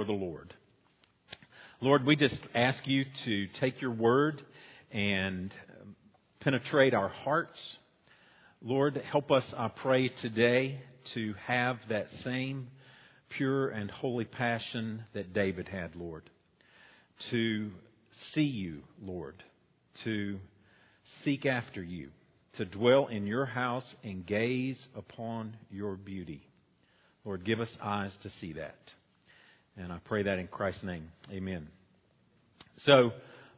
before the Lord. Lord, we just ask you to take your word and penetrate our hearts. Lord, help us, I pray, today to have that same pure and holy passion that David had, Lord. To see you, Lord. To seek after you. To dwell in your house and gaze upon your beauty. Lord, give us eyes to see that. And I pray that in Christ's name. Amen. So,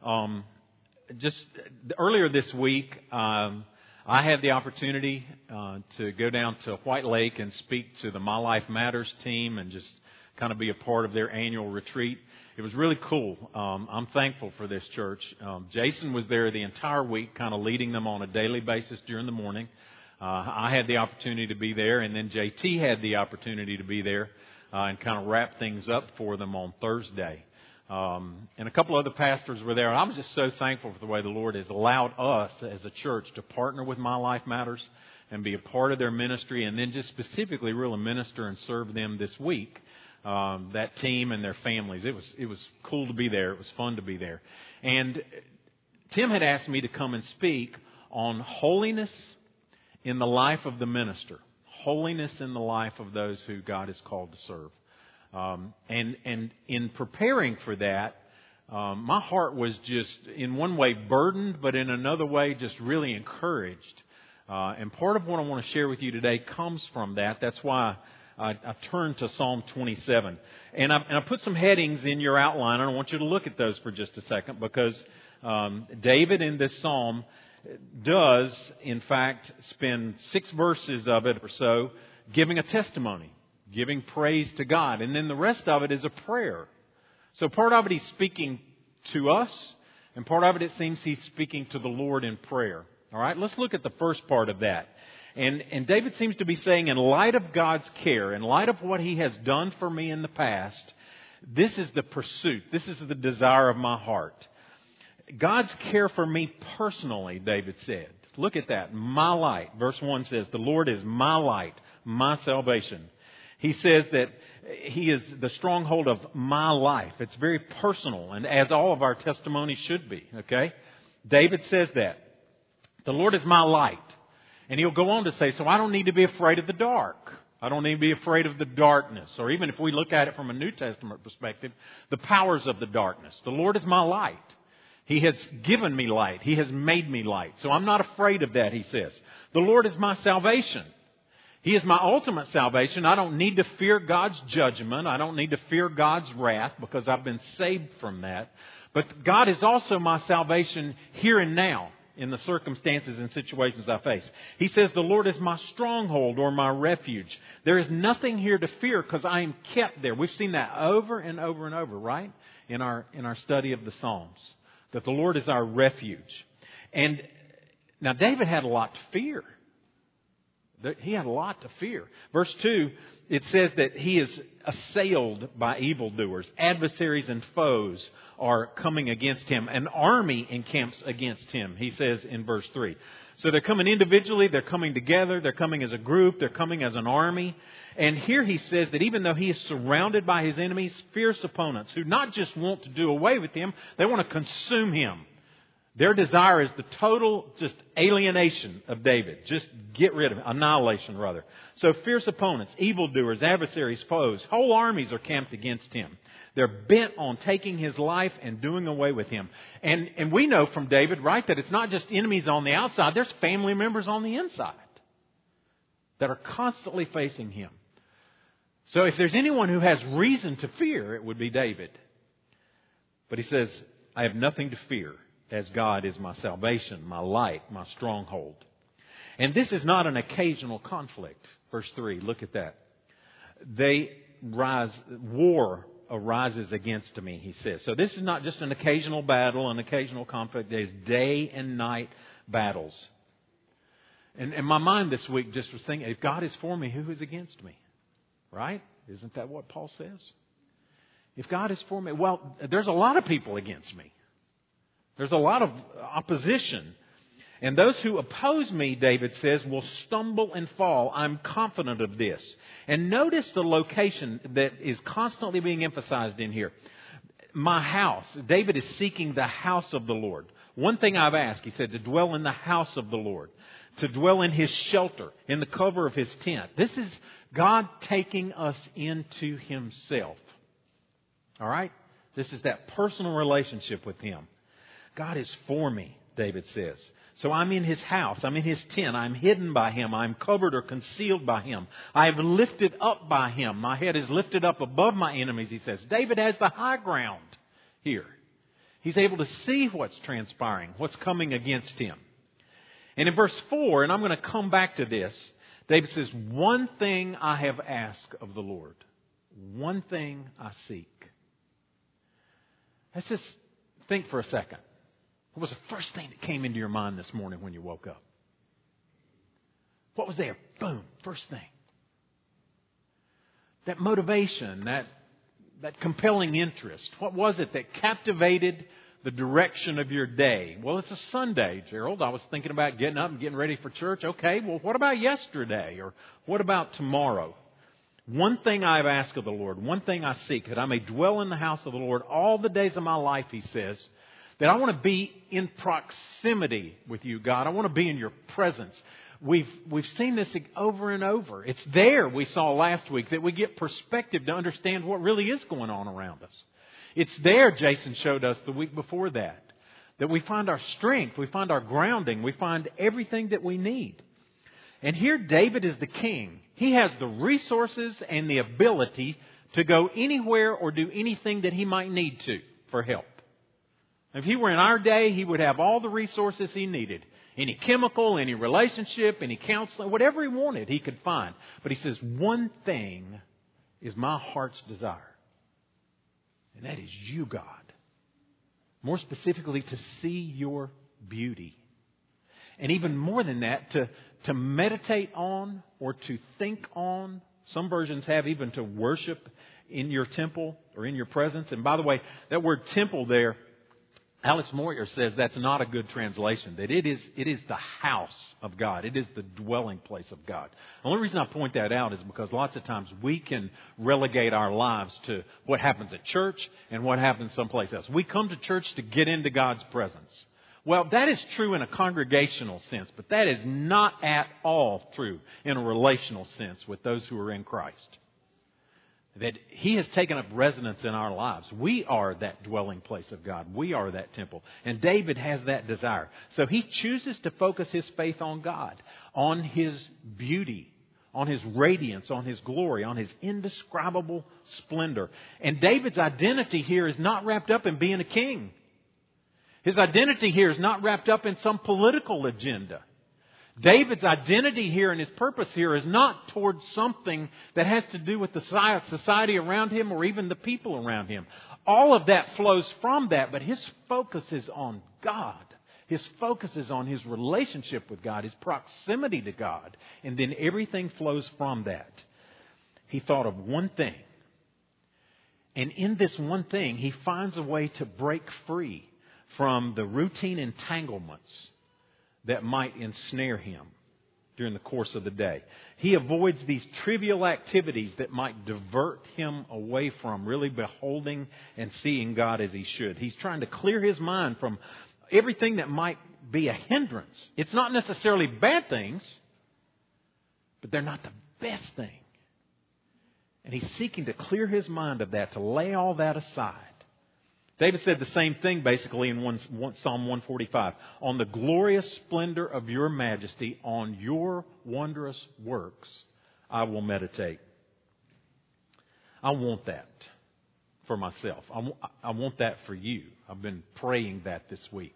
just earlier this week, I had the opportunity to go down to White Lake and speak to the My Life Matters team and just kind of be a part of their annual retreat. It was really cool. I'm thankful for this church. Jason was there the entire week, kind of leading them on a daily basis during the morning. I had the opportunity to be there, and then JT had the opportunity to be there and kind of wrap things up for them on Thursday. And a couple other pastors were there. I was just so thankful for the way the Lord has allowed us as a church to partner with My Life Matters and be a part of their ministry, and then just specifically really minister and serve them this week. That team and their families. It was cool to be there. It was fun to be there. And Tim had asked me to come and speak on holiness in the life of the minister. Holiness in the life of those who God has called to serve. And in preparing for that, my heart was just in one way burdened, but in another way just really encouraged. And part of what I want to share with you today comes from that. That's why I turned to Psalm 27. And I put some headings in your outline. I want you to look at those for just a second, because David in this psalm does, in fact, spend 6 verses of it or so giving a testimony, giving praise to God. And then the rest of it is a prayer. So part of it he's speaking to us, and part of it seems he's speaking to the Lord in prayer. All right, let's look at the first part of that. And David seems to be saying, in light of God's care, in light of what He has done for me in the past, this is the pursuit. This is the desire of my heart. God's care for me personally, David said. Look at that. My light. Verse 1 says, the Lord is my light, my salvation. He says that He is the stronghold of my life. It's very personal, and as all of our testimonies should be. Okay? David says that. The Lord is my light. And he'll go on to say, so I don't need to be afraid of the dark. I don't need to be afraid of the darkness. Or even if we look at it from a New Testament perspective, the powers of the darkness. The Lord is my light. He has given me light. He has made me light. So I'm not afraid of that, he says. The Lord is my salvation. He is my ultimate salvation. I don't need to fear God's judgment. I don't need to fear God's wrath because I've been saved from that. But God is also my salvation here and now, in the circumstances and situations I face. He says, the Lord is my stronghold or my refuge. There is nothing here to fear because I am kept there. We've seen that over and over and over, right? In our study of the Psalms. That the Lord is our refuge. And now David had a lot to fear. He had a lot to fear. Verse 2, it says that he is assailed by evildoers. Adversaries and foes are coming against him. An army encamps against him, he says in verse 3. So they're coming individually, they're coming together, they're coming as a group, they're coming as an army. And here he says that even though he is surrounded by his enemies, fierce opponents who not just want to do away with him, they want to consume him. Their desire is the total just alienation of David. Just get rid of him. Annihilation, rather. So fierce opponents, evildoers, adversaries, foes, whole armies are camped against him. They're bent on taking his life and doing away with him. And we know from David, right, that it's not just enemies on the outside. There's family members on the inside that are constantly facing him. So if there's anyone who has reason to fear, it would be David. But he says, I have nothing to fear, as God is my salvation, my light, my stronghold. And this is not an occasional conflict. Verse 3, look at that. War arises against me, he says. So this is not just an occasional battle, an occasional conflict. There's day and night battles. And my mind this week just was thinking, if God is for me, who is against me? Right? Isn't that what Paul says? If God is for me, well, there's a lot of people against me. There's a lot of opposition. And those who oppose me, David says, will stumble and fall. I'm confident of this. And notice the location that is constantly being emphasized in here. My house. David is seeking the house of the Lord. One thing I've asked, he said, to dwell in the house of the Lord. To dwell in His shelter, in the cover of His tent. This is God taking us into Himself. All right? This is that personal relationship with Him. God is for me, David says. So I'm in His house. I'm in His tent. I'm hidden by Him. I'm covered or concealed by Him. I'm lifted up by Him. My head is lifted up above my enemies, he says. David has the high ground here. He's able to see what's transpiring, what's coming against him. And in verse 4, and I'm going to come back to this, David says, one thing I have asked of the Lord. One thing I seek. Let's just think for a second. What was the first thing that came into your mind this morning when you woke up? What was there? Boom. First thing. That motivation, that compelling interest. What was it that captivated the direction of your day? Well, it's a Sunday, Gerald. I was thinking about getting up and getting ready for church. Okay, well, what about yesterday? Or what about tomorrow? One thing I have asked of the Lord, one thing I seek, that I may dwell in the house of the Lord all the days of my life, he says, that I want to be in proximity with you, God. I want to be in your presence. We've seen this over and over. It's there, we saw last week, that we get perspective to understand what really is going on around us. It's there, Jason showed us the week before that we find our strength, we find our grounding, we find everything that we need. And here David is the king. He has the resources and the ability to go anywhere or do anything that he might need to for help. If he were in our day, he would have all the resources he needed. Any chemical, any relationship, any counseling, whatever he wanted, he could find. But he says, one thing is my heart's desire. And that is you, God. More specifically, to see your beauty. And even more than that, to meditate on or to think on. Some versions have even to worship in your temple or in your presence. And by the way, that word temple there, Alex Moyer says that's not a good translation. That it is the house of God. It is the dwelling place of God. The only reason I point that out is because lots of times we can relegate our lives to what happens at church and what happens someplace else. We come to church to get into God's presence. Well, that is true in a congregational sense, but that is not at all true in a relational sense with those who are in Christ. That He has taken up residence in our lives. We are that dwelling place of God. We are that temple. And David has that desire. So he chooses to focus his faith on God, on His beauty, on His radiance, on His glory, on His indescribable splendor. And David's identity here is not wrapped up in being a king. His identity here is not wrapped up in some political agenda. David's identity here and his purpose here is not towards something that has to do with the society around him or even the people around him. All of that flows from that, but his focus is on God. His focus is on his relationship with God, his proximity to God, and then everything flows from that. He thought of one thing. And in this one thing, he finds a way to break free from the routine entanglements that might ensnare him during the course of the day. He avoids these trivial activities that might divert him away from really beholding and seeing God as he should. He's trying to clear his mind from everything that might be a hindrance. It's not necessarily bad things, but they're not the best thing. And he's seeking to clear his mind of that, to lay all that aside. David said the same thing basically in Psalm 145. On the glorious splendor of your majesty, on your wondrous works, I will meditate. I want that for myself. I want that for you. I've been praying that this week.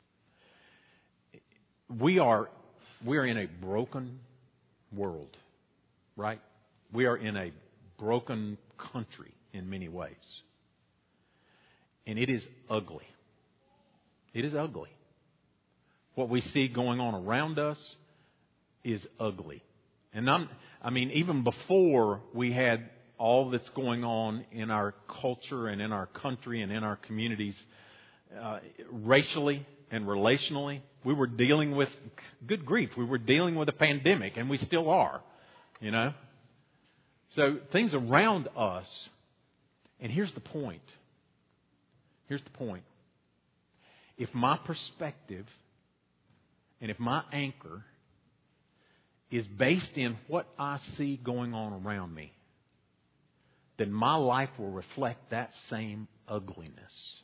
We are in a broken world, right? We are in a broken country in many ways. And it is ugly. It is ugly. What we see going on around us is ugly. And even before we had all that's going on in our culture and in our country and in our communities, racially, and relationally. We were dealing with, good grief, we were dealing with a pandemic, and we still are, you know. So things around us, and here's the point. Here's the point. If my perspective and if my anchor is based in what I see going on around me, then my life will reflect that same ugliness.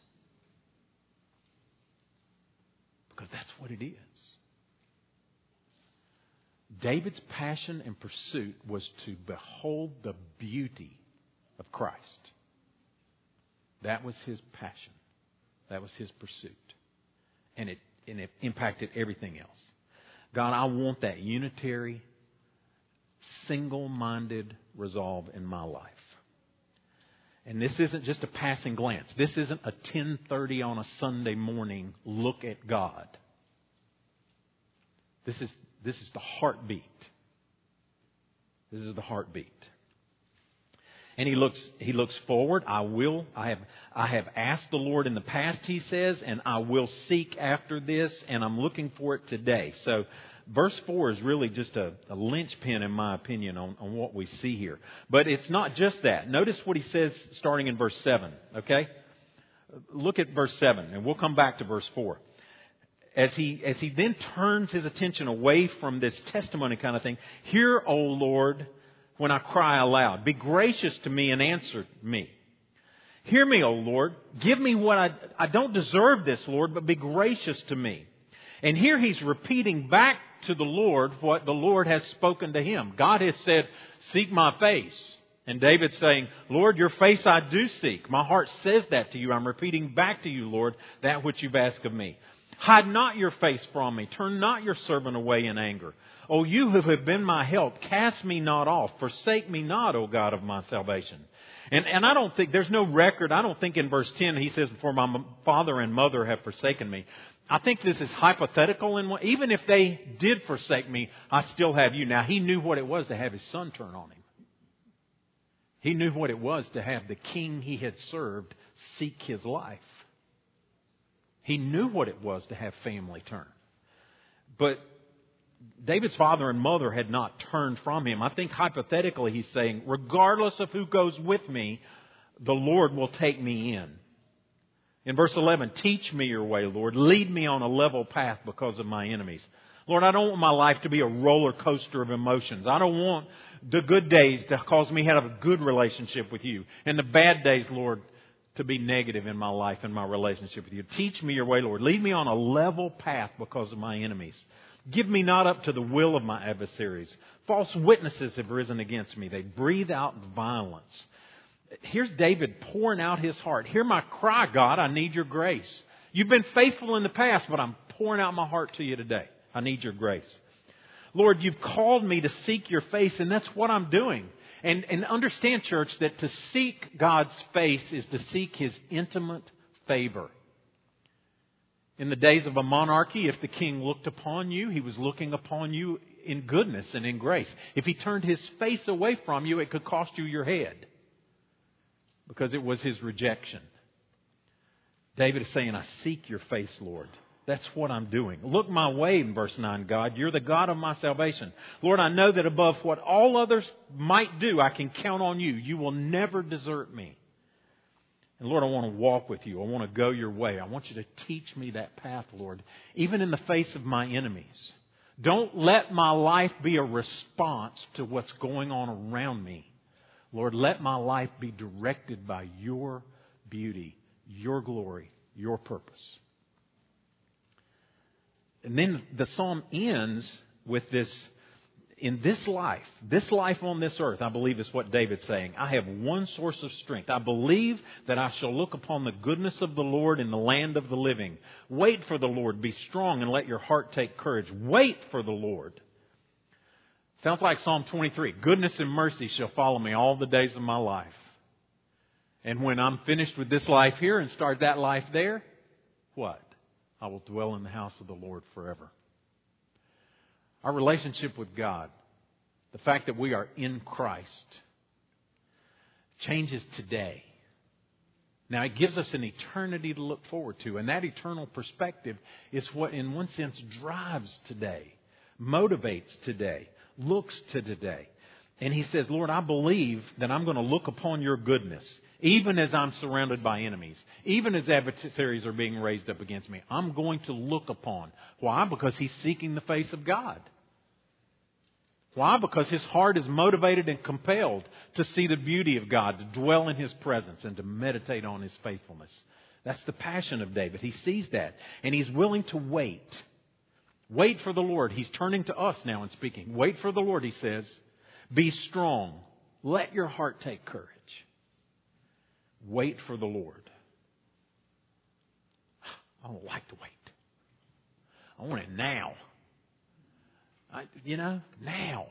Because that's what it is. David's passion and pursuit was to behold the beauty of Christ. That was his passion. That was his pursuit. And it impacted everything else. God, I want that unitary, single-minded resolve in my life. And this isn't just a passing glance. This isn't a 10:30 on a Sunday morning look at God. This is the heartbeat. This is the heartbeat. And he looks forward. I have asked the Lord in the past, he says, and I will seek after this, and I'm looking for it today. So verse 4 is really just a linchpin, in my opinion, on what we see here. But it's not just that. Notice what he says starting in verse 7, okay? Look at verse 7, and we'll come back to verse 4. As he then turns his attention away from this testimony kind of thing, hear, O Lord, when I cry aloud. Be gracious to me and answer me. Hear me, O Lord. Give me what I don't deserve this, Lord, but be gracious to me. And here he's repeating back to the Lord what the Lord has spoken to him. God has said, seek my face. And David's saying, Lord, your face I do seek. My heart says that to you. I'm repeating back to you, Lord, that which you've asked of me. Hide not your face from me. Turn not your servant away in anger. O you who have been my help, cast me not off. Forsake me not, O God of my salvation. And I don't think, there's no record. I don't think in verse 10 he says, for my father and mother have forsaken me. I think this is hypothetical. And even if they did forsake me, I still have you. Now, he knew what it was to have his son turn on him. He knew what it was to have the king he had served seek his life. He knew what it was to have family turn. But David's father and mother had not turned from him. I think hypothetically he's saying, regardless of who goes with me, the Lord will take me in. In verse 11, teach me your way, Lord. Lead me on a level path because of my enemies. Lord, I don't want my life to be a roller coaster of emotions. I don't want the good days to cause me to have a good relationship with you. And the bad days, Lord, to be negative in my life and my relationship with you. Teach me your way, Lord. Lead me on a level path because of my enemies. Give me not up to the will of my adversaries. False witnesses have risen against me. They breathe out violence. Here's David pouring out his heart. Hear my cry, God. I need your grace. You've been faithful in the past, but I'm pouring out my heart to you today. I need your grace. Lord, you've called me to seek your face, and that's what I'm doing. And understand, church, that to seek God's face is to seek his intimate favor. In the days of a monarchy, if the king looked upon you, he was looking upon you in goodness and in grace. If he turned his face away from you, it could cost you your head, because it was his rejection. David is saying, I seek your face, Lord. That's what I'm doing. Look my way in verse 9, God. You're the God of my salvation. Lord, I know that above what all others might do, I can count on you. You will never desert me. And Lord, I want to walk with you. I want to go your way. I want you to teach me that path, Lord, even in the face of my enemies. Don't let my life be a response to what's going on around me. Lord, let my life be directed by your beauty, your glory, your purpose. And then the psalm ends with this, in this life on this earth, I believe is what David's saying. I have one source of strength. I believe that I shall look upon the goodness of the Lord in the land of the living. Wait for the Lord. Be strong and let your heart take courage. Wait for the Lord. Sounds like Psalm 23. Goodness and mercy shall follow me all the days of my life. And when I'm finished with this life here and start that life there, what? I will dwell in the house of the Lord forever. Our relationship with God, the fact that we are in Christ, changes today. Now, it gives us an eternity to look forward to. And that eternal perspective is what, in one sense, drives today, motivates today, looks to today. And he says, Lord, I believe that I'm going to look upon your goodness, even as I'm surrounded by enemies, even as adversaries are being raised up against me. I'm going to look upon. Why? Because he's seeking the face of God. Why? Because his heart is motivated and compelled to see the beauty of God, to dwell in his presence and to meditate on his faithfulness. That's the passion of David. He sees that and he's willing to wait. Wait for the Lord. He's turning to us now and speaking. Wait for the Lord, he says. Be strong. Let your heart take courage. Wait for the Lord. I don't like to wait. I want it now. Now.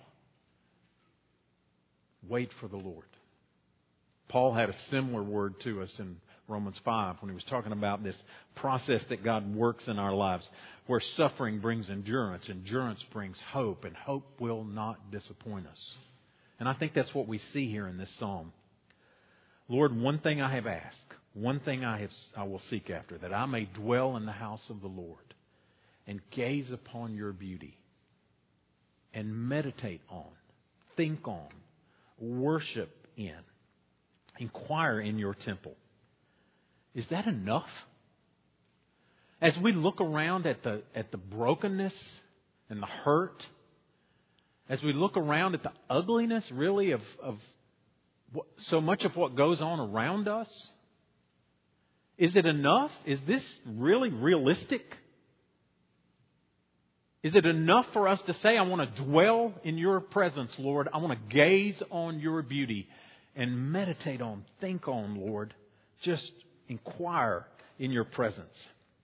Wait for the Lord. Paul had a similar word to us in Romans 5 when he was talking about this process that God works in our lives, where suffering brings endurance, endurance brings hope, and hope will not disappoint us. And I think that's what we see here in this psalm. Lord, one thing I have asked, one thing I will seek after, that I may dwell in the house of the Lord and gaze upon your beauty and meditate on, think on, worship in, inquire in your temple. Is that enough? As we look around at the brokenness and the hurt, as we look around at the ugliness, really, of so much of what goes on around us, is it enough? Is this really realistic? Is it enough for us to say, I want to dwell in your presence, Lord. I want to gaze on your beauty and meditate on, think on, Lord. Just inquire in your presence.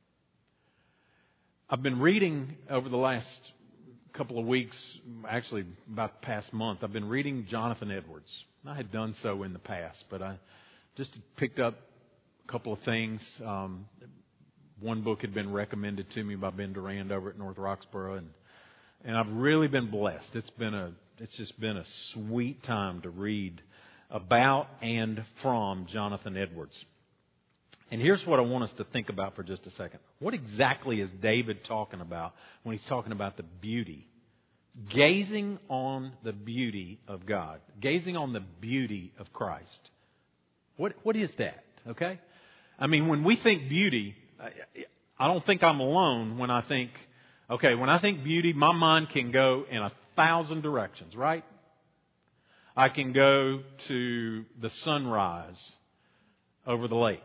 I've been reading over the last couple of weeks, actually about the past month, I've been reading Jonathan Edwards. I had done so in the past, but I just picked up a couple of things. One book had been recommended to me by Ben Durand over at North Roxborough, and I've really been blessed. It's just been a sweet time to read about and from Jonathan Edwards. And here's what I want us to think about for just a second. What exactly is David talking about when he's talking about the beauty? Gazing on the beauty of God. Gazing on the beauty of Christ. What is that? Okay? I mean, when we think beauty, I don't think I'm alone when I think, okay, when I think beauty, my mind can go in 1,000 directions, right? I can go to the sunrise over the lake.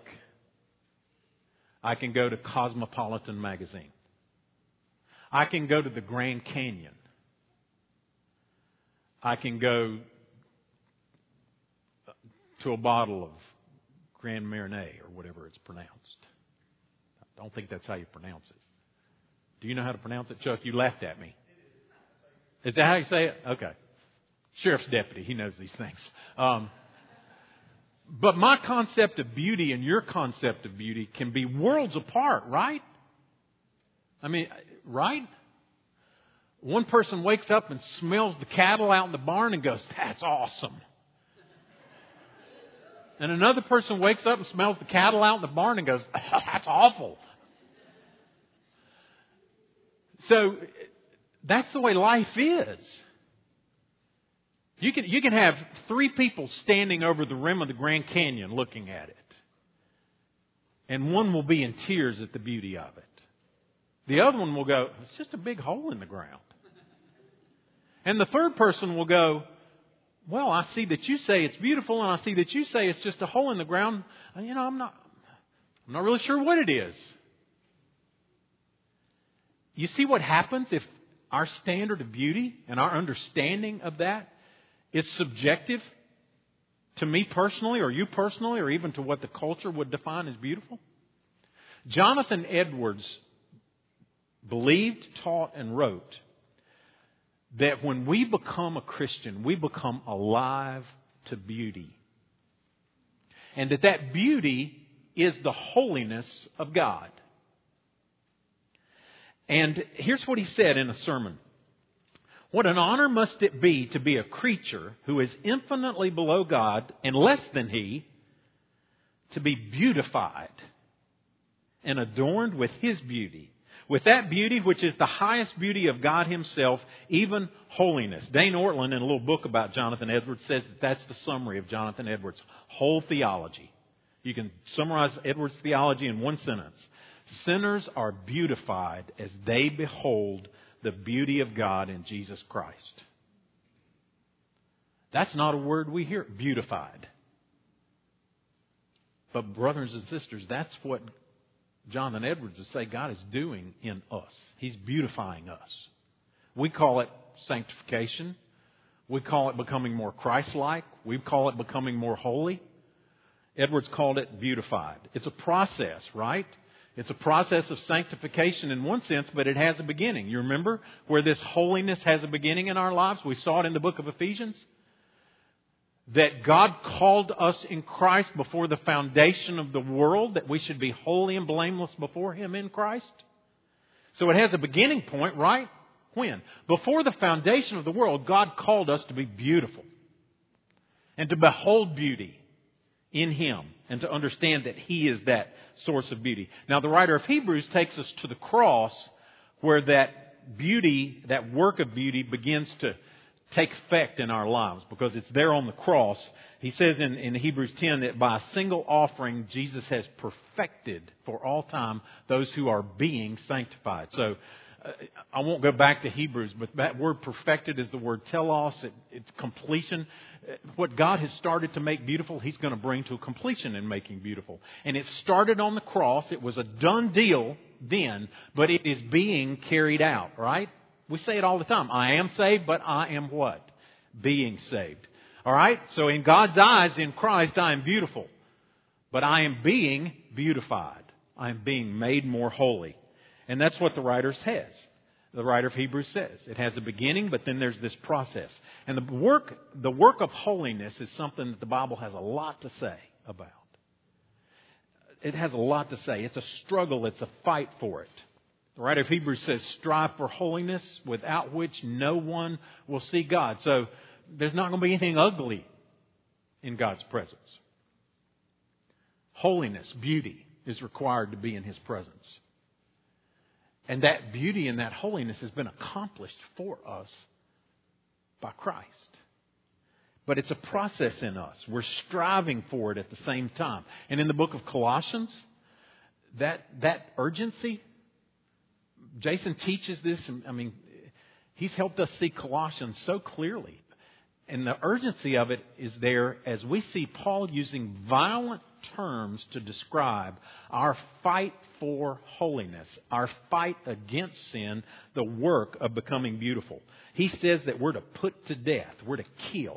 I can go to Cosmopolitan magazine. I can go to the Grand Canyon. I can go to a bottle of Grand Marnier or whatever it's pronounced. I don't think that's how you pronounce it. Do you know how to pronounce it, Chuck? You laughed at me. Is that how you say it? Okay. Sheriff's deputy, he knows these things. But my concept of beauty and your concept of beauty can be worlds apart, right? I mean, right? One person wakes up and smells the cattle out in the barn and goes, that's awesome. And another person wakes up and smells the cattle out in the barn and goes, that's awful. So that's the way life is. You can have 3 people standing over the rim of the Grand Canyon looking at it. And one will be in tears at the beauty of it. The other one will go, it's just a big hole in the ground. And the third person will go, well, I see that you say it's beautiful, and I see that you say it's just a hole in the ground. And, I'm not really sure what it is. You see what happens if our standard of beauty and our understanding of that is subjective to me personally, or you personally, or even to what the culture would define as beautiful? Jonathan Edwards believed, taught, and wrote that when we become a Christian, we become alive to beauty. And that beauty is the holiness of God. And here's what he said in a sermon. What an honor must it be to be a creature who is infinitely below God and less than He, to be beautified and adorned with His beauty. With that beauty which is the highest beauty of God Himself, even holiness. Dane Ortland, in a little book about Jonathan Edwards, says that that's the summary of Jonathan Edwards' whole theology. You can summarize Edwards' theology in one sentence. Sinners are beautified as they behold the beauty of God in Jesus Christ. That's not a word we hear, beautified. But brothers and sisters, that's what Jonathan Edwards would say God is doing in us. He's beautifying us. We call it sanctification. We call it becoming more Christ-like. We call it becoming more holy. Edwards called it beautified. It's a process, right? It's a process of sanctification in one sense, but it has a beginning. You remember where this holiness has a beginning in our lives? We saw it in the book of Ephesians. That God called us in Christ before the foundation of the world, that we should be holy and blameless before Him in Christ. So it has a beginning point, right? When? Before the foundation of the world, God called us to be beautiful and to behold beauty in Him and to understand that He is that source of beauty. Now, the writer of Hebrews takes us to the cross where that beauty, that work of beauty begins to take effect in our lives because it's there on the cross. He says in Hebrews 10 that by a single offering, Jesus has perfected for all time those who are being sanctified. So I won't go back to Hebrews, but that word perfected is the word telos. It's completion. What God has started to make beautiful, He's going to bring to completion in making beautiful. And it started on the cross. It was a done deal then, but it is being carried out, right? We say it all the time. I am saved, but I am what? Being saved. All right? So in God's eyes, in Christ, I am beautiful. But I am being beautified. I am being made more holy. And that's what the writer says. The writer of Hebrews says. It has a beginning, but then there's this process. And the work of holiness is something that the Bible has a lot to say about. It has a lot to say. It's a struggle. It's a fight for it. The writer of Hebrews says, strive for holiness without which no one will see God. So there's not going to be anything ugly in God's presence. Holiness, beauty, is required to be in His presence. And that beauty and that holiness has been accomplished for us by Christ. But it's a process in us. We're striving for it at the same time. And in the book of Colossians, that urgency, Jason teaches this. I mean, he's helped us see Colossians so clearly. And the urgency of it is there as we see Paul using violent terms to describe our fight for holiness, our fight against sin, the work of becoming beautiful. He says that we're to put to death, we're to kill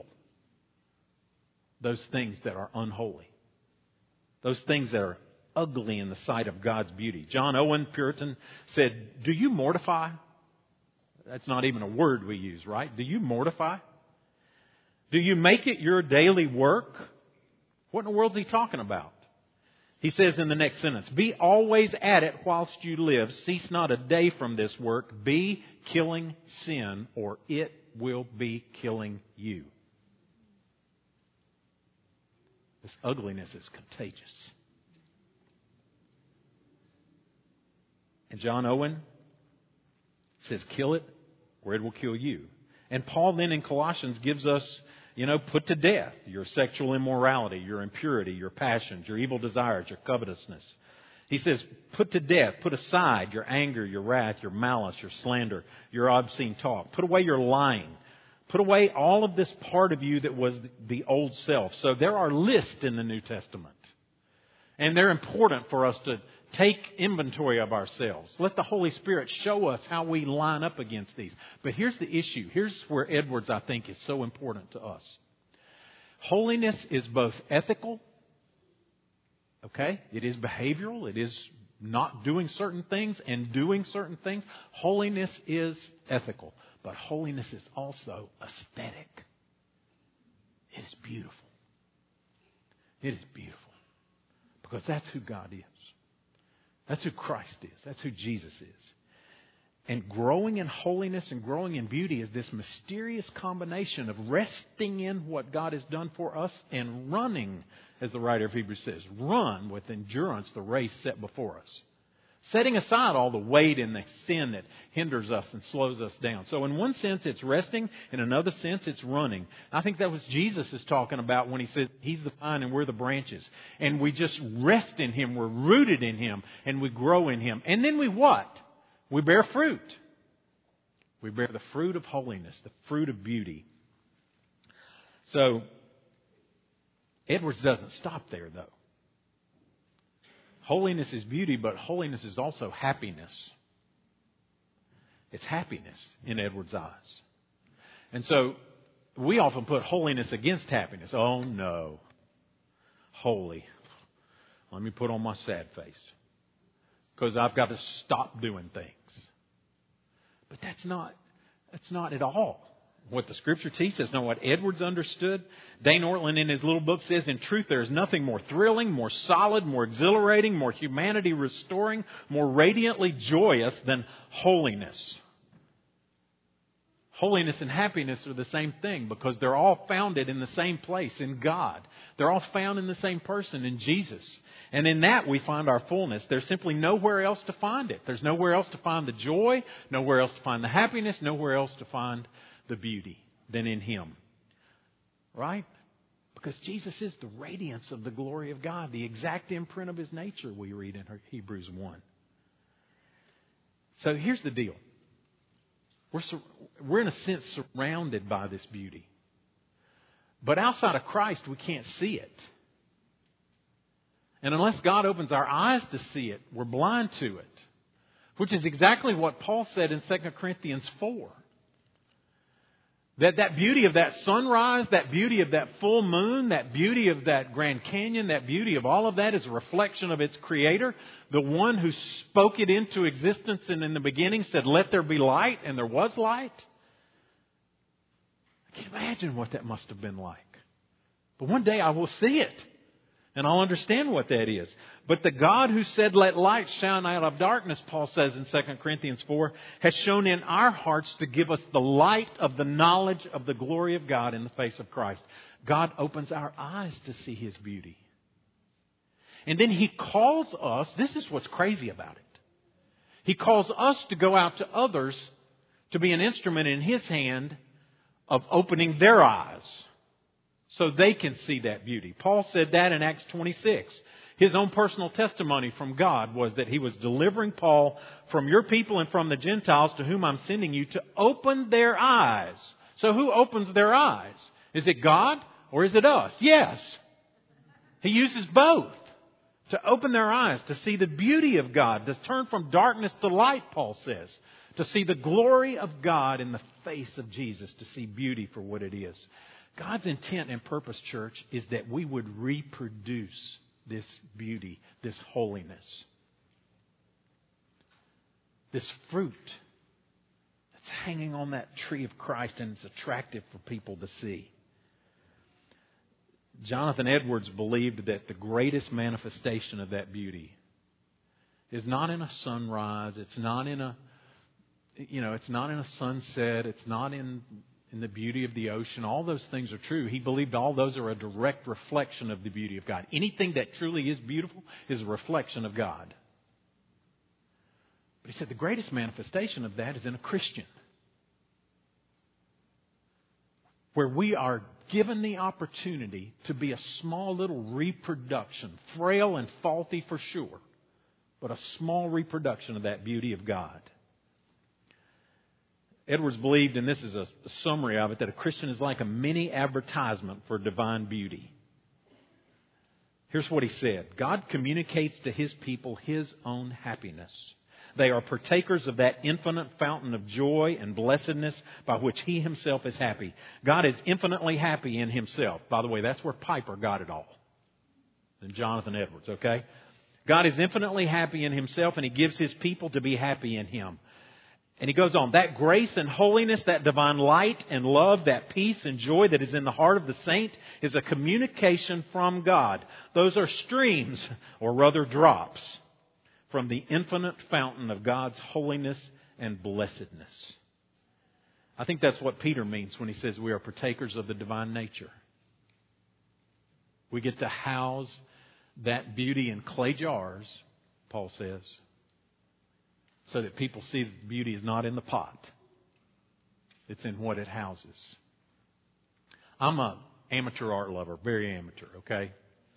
those things that are unholy, those things that are ugly in the sight of God's beauty. John Owen, Puritan, said, do you mortify? That's not even a word we use, right? Do you mortify? Do you make it your daily work? What in the world is he talking about? He says in the next sentence, be always at it whilst you live. Cease not a day from this work. Be killing sin, or it will be killing you. This ugliness is contagious. And John Owen says, kill it or it will kill you. And Paul then in Colossians gives us, put to death your sexual immorality, your impurity, your passions, your evil desires, your covetousness. He says, put to death, put aside your anger, your wrath, your malice, your slander, your obscene talk. Put away your lying. Put away all of this part of you that was the old self. So there are lists in the New Testament. And they're important for us to take inventory of ourselves. Let the Holy Spirit show us how we line up against these. But here's the issue. Here's where Edwards, I think, is so important to us. Holiness is both ethical, okay? It is behavioral. It is not doing certain things and doing certain things. Holiness is ethical. But holiness is also aesthetic. It is beautiful. It is beautiful. Because that's who God is. That's who Christ is. That's who Jesus is. And growing in holiness and growing in beauty is this mysterious combination of resting in what God has done for us and running, as the writer of Hebrews says, run with endurance the race set before us. Setting aside all the weight and the sin that hinders us and slows us down. So in one sense, it's resting. In another sense, it's running. I think that was Jesus is talking about when he says He's the vine and we're the branches. And we just rest in Him. We're rooted in Him and we grow in Him. And then we what? We bear fruit. We bear the fruit of holiness, the fruit of beauty. So Edwards doesn't stop there, though. Holiness is beauty, but holiness is also happiness. It's happiness in Edwards' eyes. And so we often put holiness against happiness. Oh no. Holy. Let me put on my sad face. Because I've got to stop doing things. But that's not at all what the Scripture teaches. That's not what Edwards understood. Dane Ortlund in his little book says, in truth, there is nothing more thrilling, more solid, more exhilarating, more humanity restoring, more radiantly joyous than holiness. Holiness and happiness are the same thing because they're all founded in the same place, in God. They're all found in the same person, in Jesus. And in that we find our fullness. There's simply nowhere else to find it. There's nowhere else to find the joy, nowhere else to find the happiness, nowhere else to find the beauty than in Him. Right? Because Jesus is the radiance of the glory of God, the exact imprint of His nature, we read in Hebrews 1. So here's the deal. We're in a sense surrounded by this beauty. But outside of Christ, we can't see it. And unless God opens our eyes to see it, we're blind to it. Which is exactly what Paul said in 2 Corinthians 4. That beauty of that sunrise, that beauty of that full moon, that beauty of that Grand Canyon, that beauty of all of that is a reflection of its Creator. The one who spoke it into existence and in the beginning said, let there be light, and there was light. I can't imagine what that must have been like. But one day I will see it. And I'll understand what that is. But the God who said, let light shine out of darkness, Paul says in 2 Corinthians 4, has shown in our hearts to give us the light of the knowledge of the glory of God in the face of Christ. God opens our eyes to see His beauty. And then He calls us, this is what's crazy about it. He calls us to go out to others to be an instrument in His hand of opening their eyes. So they can see that beauty. Paul said that in Acts 26. His own personal testimony from God was that he was delivering Paul from your people and from the Gentiles to whom I'm sending you to open their eyes. So who opens their eyes? Is it God or is it us? Yes. He uses both to open their eyes, to see the beauty of God, to turn from darkness to light, Paul says. To see the glory of God in the face of Jesus, to see beauty for what it is. God's intent and purpose, church, is that we would reproduce this beauty, this holiness. This fruit that's hanging on that tree of Christ and it's attractive for people to see. Jonathan Edwards believed that the greatest manifestation of that beauty is not in a sunrise, it's not in a sunset, it's not in the beauty of the ocean. All those things are true. He believed all those are a direct reflection of the beauty of God. Anything that truly is beautiful is a reflection of God. But he said the greatest manifestation of that is in a Christian. Where we are given the opportunity to be a small little reproduction, frail and faulty for sure, but a small reproduction of that beauty of God. Edwards believed, and this is a summary of it, that a Christian is like a mini advertisement for divine beauty. Here's what he said. God communicates to His people His own happiness. They are partakers of that infinite fountain of joy and blessedness by which He Himself is happy. God is infinitely happy in Himself. By the way, that's where Piper got it all. And Jonathan Edwards, okay? God is infinitely happy in Himself, and He gives His people to be happy in Him. And he goes on, that grace and holiness, that divine light and love, that peace and joy that is in the heart of the saint is a communication from God. Those are streams, or rather drops, from the infinite fountain of God's holiness and blessedness. I think that's what Peter means when he says we are partakers of the divine nature. We get to house that beauty in clay jars, Paul says, so that people see that the beauty is not in the pot. It's in what it houses. I'm an amateur art lover, very amateur, okay?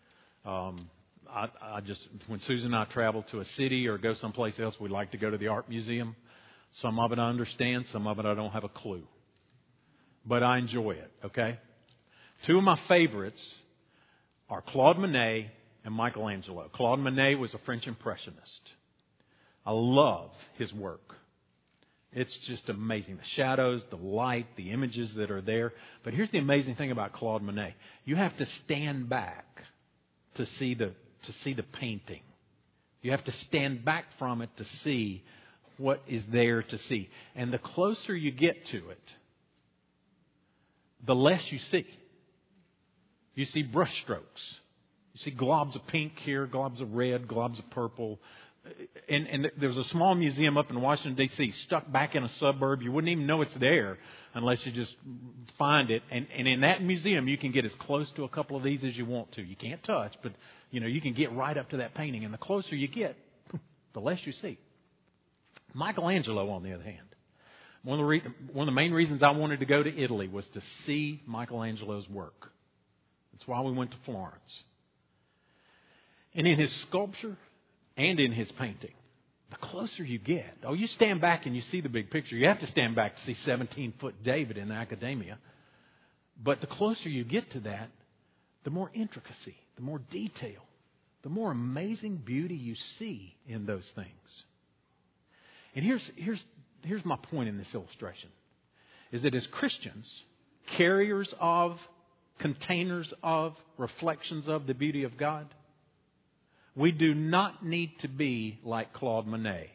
I just, when Susan and I travel to a city or go someplace else, we like to go to the art museum. Some of it I understand, some of it I don't have a clue. But I enjoy it, okay? Two of my favorites are Claude Monet and Michelangelo. Claude Monet was a French Impressionist. I love his work. It's just amazing. The shadows, the light, the images that are there. But here's the amazing thing about Claude Monet. You have to stand back to see the painting. You have to stand back from it to see what is there to see. And the closer you get to it, the less you see. You see brush strokes. You see globs of pink here, globs of red, globs of purple. And there's a small museum up in Washington, D.C., stuck back in a suburb. You wouldn't even know it's there unless you just find it. And in that museum, you can get as close to a couple of these as you want to. You can't touch, but you can get right up to that painting. And the closer you get, the less you see. Michelangelo, on the other hand, one of the main reasons I wanted to go to Italy was to see Michelangelo's work. That's why we went to Florence. And in his sculpture and in his painting, the closer you get, you stand back and you see the big picture. You have to stand back to see 17-foot David in the Academia. But the closer you get to that, the more intricacy, the more detail, the more amazing beauty you see in those things. And here's my point in this illustration, is that as Christians, carriers of, containers of, reflections of the beauty of God, we do not need to be like Claude Monet.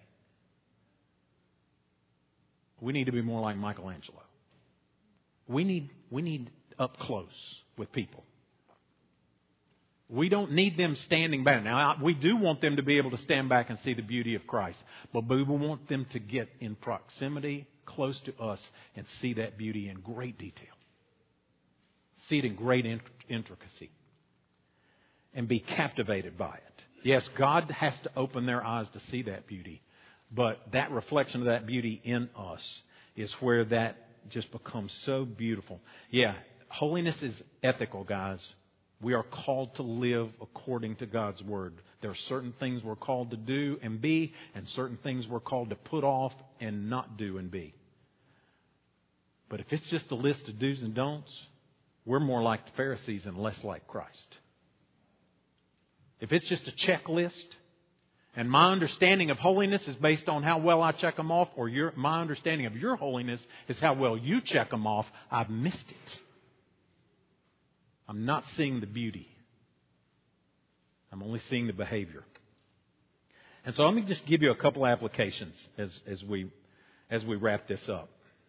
We need to be more like Michelangelo. We need up close with people. We don't need them standing back. Now, we do want them to be able to stand back and see the beauty of Christ. But we want them to get in proximity, close to us, and see that beauty in great detail. See it in great intricacy. And be captivated by it. Yes, God has to open their eyes to see that beauty. But that reflection of that beauty in us is where that just becomes so beautiful. Yeah, holiness is ethical, guys. We are called to live according to God's Word. There are certain things we're called to do and be, and certain things we're called to put off and not do and be. But if it's just a list of do's and don'ts, we're more like the Pharisees and less like Christ. If it's just a checklist, and my understanding of holiness is based on how well I check them off, or my understanding of your holiness is how well you check them off, I've missed it. I'm not seeing the beauty. I'm only seeing the behavior. And so let me just give you a couple applications as we wrap this up.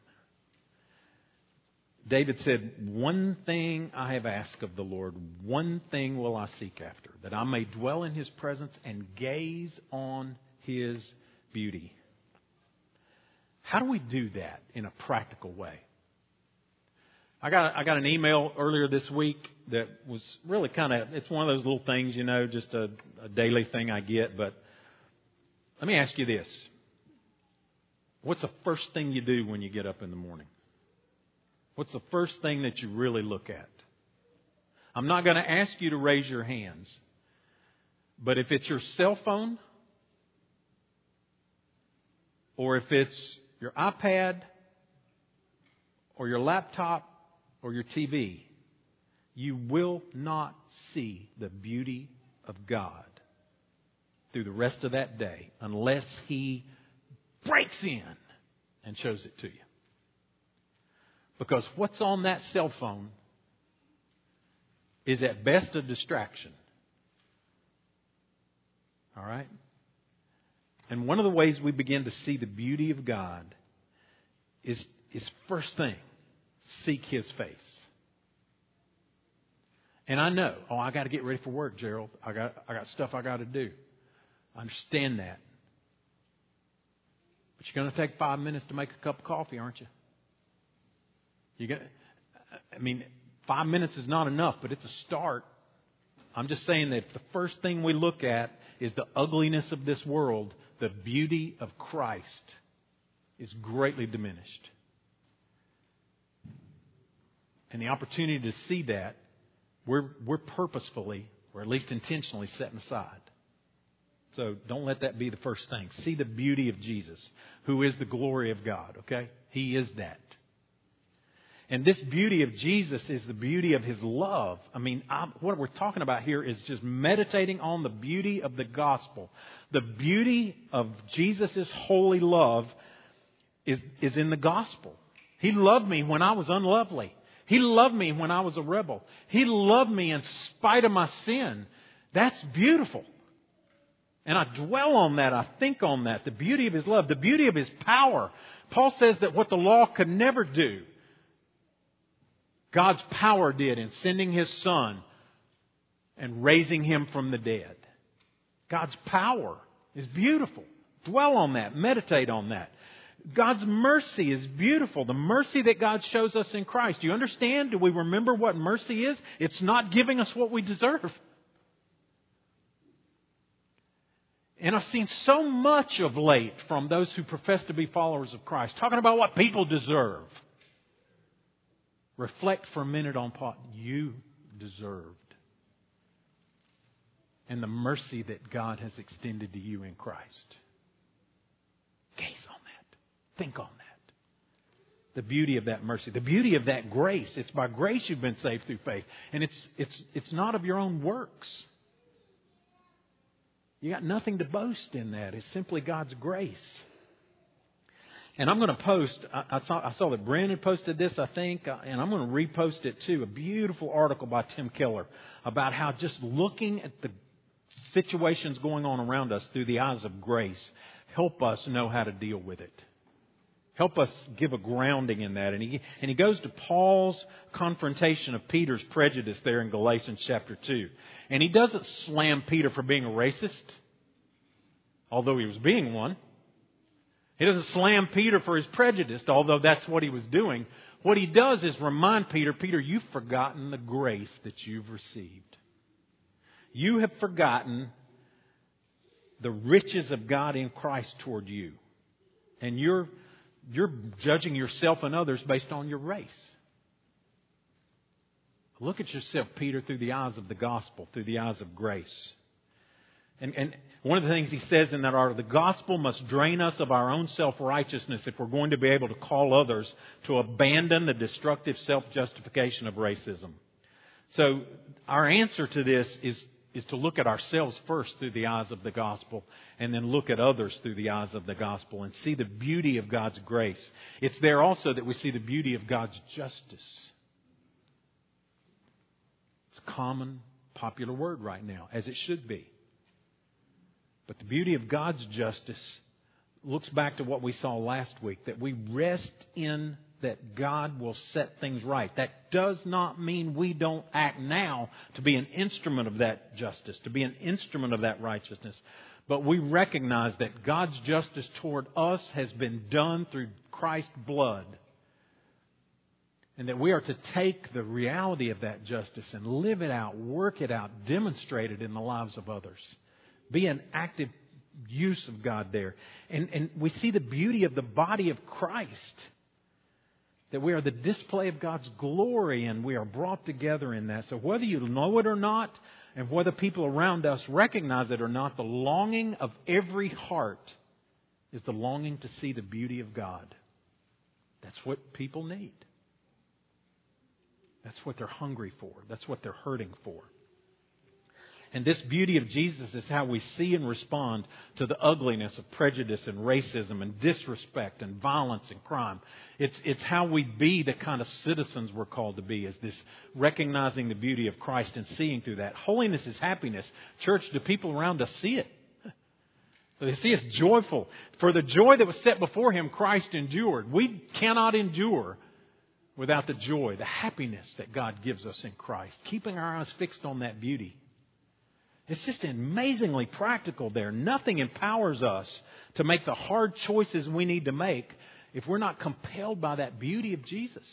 David said, "One thing I have asked of the Lord, one thing will I seek after, that I may dwell in His presence and gaze on His beauty." How do we do that in a practical way? I got an email earlier this week that was really it's one of those little things, just a daily thing I get. But let me ask you this. What's the first thing you do when you get up in the morning? What's the first thing that you really look at? I'm not going to ask you to raise your hands. But if it's your cell phone, or if it's your iPad, or your laptop, or your TV, you will not see the beauty of God through the rest of that day unless He breaks in and shows it to you. Because what's on that cell phone is at best a distraction. All right? And one of the ways we begin to see the beauty of God is first thing, seek His face. And I know, I got to get ready for work, Gerald. I got stuff I got to do. I understand that. But you're going to take 5 minutes to make a cup of coffee, aren't you? 5 minutes is not enough, but it's a start. I'm just saying that if the first thing we look at is the ugliness of this world, the beauty of Christ is greatly diminished. And the opportunity to see that, we're purposefully, or at least intentionally, setting aside. So don't let that be the first thing. See the beauty of Jesus, who is the glory of God, okay? He is that. And this beauty of Jesus is the beauty of His love. What we're talking about here is just meditating on the beauty of the gospel. The beauty of Jesus' holy love is in the gospel. He loved me when I was unlovely. He loved me when I was a rebel. He loved me in spite of my sin. That's beautiful. And I dwell on that. I think on that. The beauty of His love. The beauty of His power. Paul says that what the law could never do, God's power did in sending His Son and raising Him from the dead. God's power is beautiful. Dwell on that. Meditate on that. God's mercy is beautiful. The mercy that God shows us in Christ. Do you understand? Do we remember what mercy is? It's not giving us what we deserve. And I've seen so much of late from those who profess to be followers of Christ, talking about what people deserve. Reflect for a minute on what you deserved and the mercy that God has extended to you in Christ. Gaze on that. Think on that. The beauty of that mercy, the beauty of that grace. It's by grace you've been saved through faith, and it's not of your own works. You got nothing to boast in that. It's simply God's grace. And I'm going to post, I saw that Brandon posted this, I think, and I'm going to repost it too. A beautiful article by Tim Keller about how just looking at the situations going on around us through the eyes of grace help us know how to deal with it. Help us give a grounding in that. And he goes to Paul's confrontation of Peter's prejudice there in Galatians chapter 2. And he doesn't slam Peter for being a racist, although he was being one. He doesn't slam Peter for his prejudice, although that's what he was doing. What he does is remind Peter, you've forgotten the grace that you've received. You have forgotten the riches of God in Christ toward you. And you're judging yourself and others based on your race. Look at yourself, Peter, through the eyes of the gospel, through the eyes of grace. And one of the things he says in that article, the gospel must drain us of our own self-righteousness if we're going to be able to call others to abandon the destructive self-justification of racism. So our answer to this is to look at ourselves first through the eyes of the gospel, and then look at others through the eyes of the gospel and see the beauty of God's grace. It's there also that we see the beauty of God's justice. It's a common, popular word right now, as it should be. But the beauty of God's justice looks back to what we saw last week, that we rest in that God will set things right. That does not mean we don't act now to be an instrument of that justice, to be an instrument of that righteousness. But we recognize that God's justice toward us has been done through Christ's blood. And that we are to take the reality of that justice and live it out, work it out, demonstrate it in the lives of others. Be an active use of God there. And we see the beauty of the body of Christ. That we are the display of God's glory, and we are brought together in that. So whether you know it or not, and whether people around us recognize it or not, the longing of every heart is the longing to see the beauty of God. That's what people need. That's what they're hungry for. That's what they're hurting for. And this beauty of Jesus is how we see and respond to the ugliness of prejudice and racism and disrespect and violence and crime. It's how we be the kind of citizens we're called to be, is this recognizing the beauty of Christ and seeing through that. Holiness is happiness. Church, do people around us see it? They see us joyful. For the joy that was set before Him, Christ endured. We cannot endure without the joy, the happiness that God gives us in Christ. Keeping our eyes fixed on that beauty. It's just amazingly practical there. Nothing empowers us to make the hard choices we need to make if we're not compelled by that beauty of Jesus.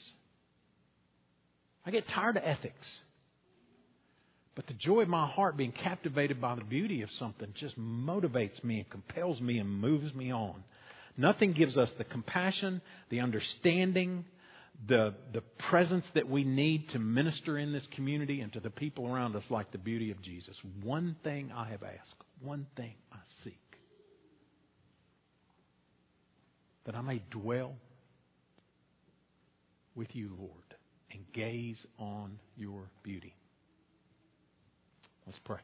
I get tired of ethics. But the joy of my heart being captivated by the beauty of something just motivates me and compels me and moves me on. Nothing gives us the compassion, the understanding, the presence that we need to minister in this community and to the people around us like the beauty of Jesus. One thing I have asked, one thing I seek, that I may dwell with you, Lord, and gaze on your beauty. Let's pray.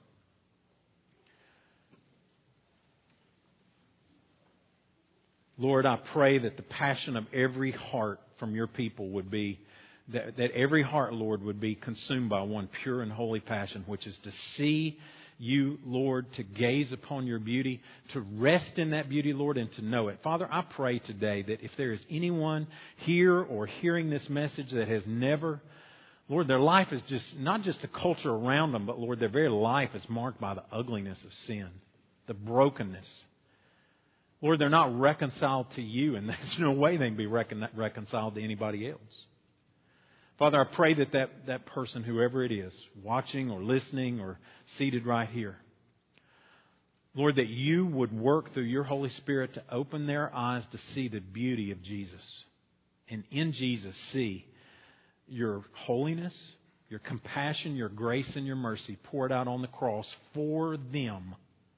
Lord, I pray that the passion of every heart from your people would be, that every heart, Lord, would be consumed by one pure and holy passion, which is to see you, Lord, to gaze upon your beauty, to rest in that beauty, Lord, and to know it. Father, I pray today that if there is anyone here or hearing this message that has never, Lord, their life is just, not just the culture around them, but Lord, their very life is marked by the ugliness of sin, the brokenness. Lord, they're not reconciled to you, and there's no way they can be reconciled to anybody else. Father, I pray that person, whoever it is, watching or listening or seated right here, Lord, that you would work through your Holy Spirit to open their eyes to see the beauty of Jesus. And in Jesus, see your holiness, your compassion, your grace, and your mercy poured out on the cross for them.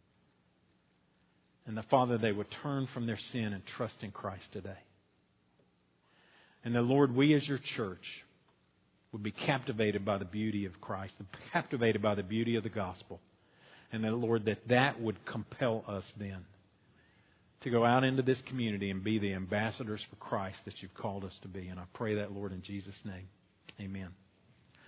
And that, Father, they would turn from their sin and trust in Christ today. And that, Lord, we as your church would be captivated by the beauty of Christ, captivated by the beauty of the gospel. And that, Lord, that would compel us then to go out into this community and be the ambassadors for Christ that you've called us to be. And I pray that, Lord, in Jesus' name. Amen.